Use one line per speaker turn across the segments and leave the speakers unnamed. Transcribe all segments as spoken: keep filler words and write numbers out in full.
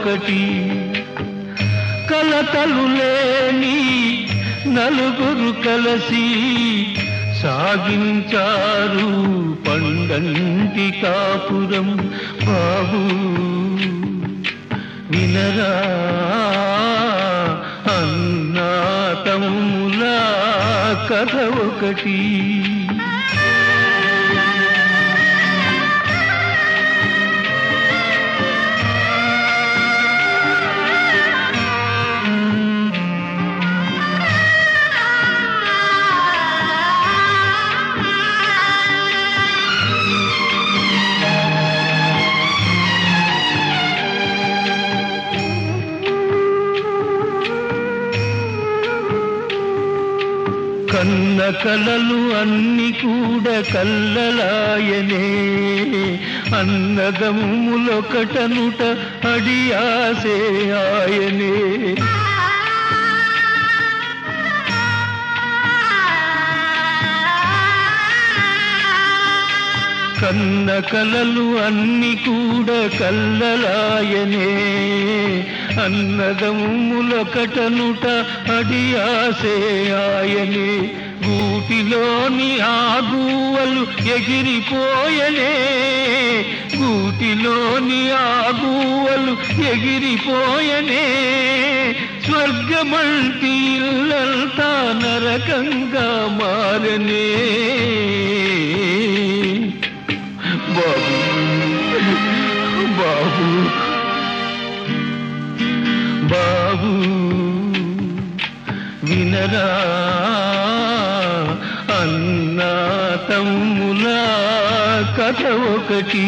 ఒకటి. కలతలు లేని నలుగురు కలసి సాగించారు పండంటి కాపురం. బాబు వినరా అన్నా తమ్ముల కథ ఒకటి. కన్న కలలు అన్ని కూడా కల్లలాయనే, అన్నదమ్ములొకటనుట అడియాసే ఆయనే. కన్న కలలు అన్ని కూడా కల్లలాయనే, అన్నదమ్ములొకటనుట అడియాసే ఆయనే. గూటిలోని ఆగువలు ఎగిరిపోయనే, గూటిలోని ఆగువలు ఎగిరిపోయనే. స్వర్గమంటి ఇల్లంతా నరకంగా మారనే. బాబు బాబు బాబు వినరా అన్నా తమ్ముల కథ ఒకటి.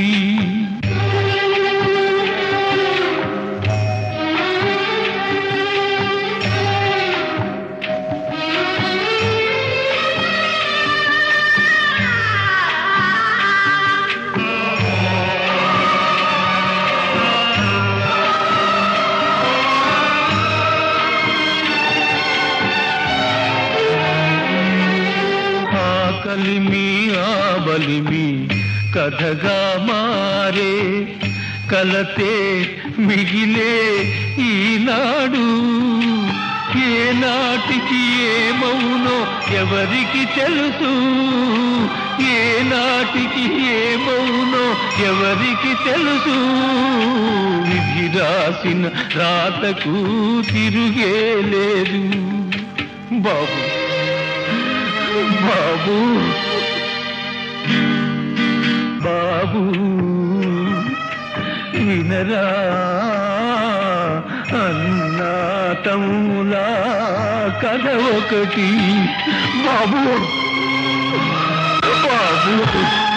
కలిమి ఆబలిమి కథగా మారే, కలతే మిగిలే ఈనాడు. ఏనాటికి ఏమవునో ఎవరికి తెలుసు, ఏనాటికి ఏమవునో ఎవరికి తెలుసు. విధి రాసిన రాతకు తిరుగే లేదు. బాబు బాబు బాబు వినరా అన్నా తమ్ముల కథ ఒకటి. బాబు బాబు